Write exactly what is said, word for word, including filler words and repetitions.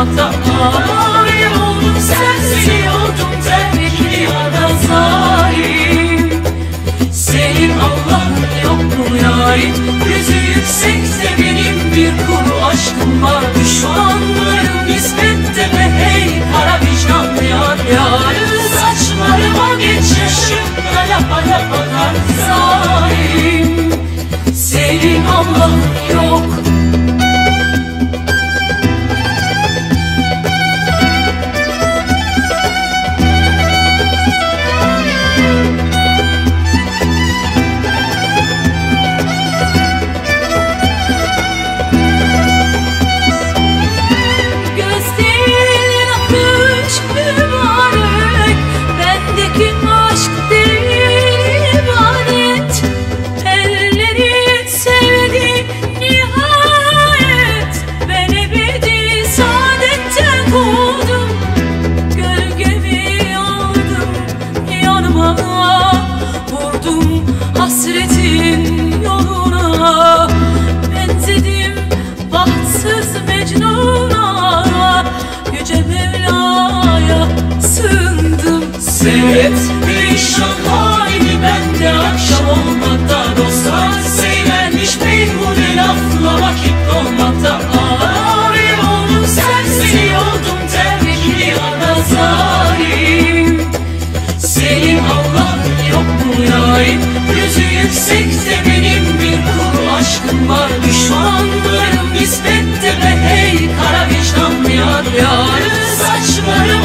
olmakta Ari oldum sensiz oldum terbiyeli yardan zalim. Senin Allah'ın yok mu yarim? Yüzü yüksekte benim bir kuru aşkım var. Düşmanlarım nispette ve hey kara vicdanlı yar yar. Saçlarıma geç yaşımda lapa lapa kar zalim. Senin Allah'ın yok. Vurdum hasretin yoluna, benzedim bahtsız Mecnun'a. Yüce Mevla'ya sığındım. Seyretmiş halini bende akşam olmakta. Dostlar seylenmiş beyhude lafla vakit dolmakta. Ari oldum sensiz oldum terbiyeli yardan zalim. Senin Allah'ın yok mu yarim? Yüzü yüksekte benim bir kuru aşkım var. Düşmanlarım nispette ve hey kara vicdanlı yar yar. Saçlarım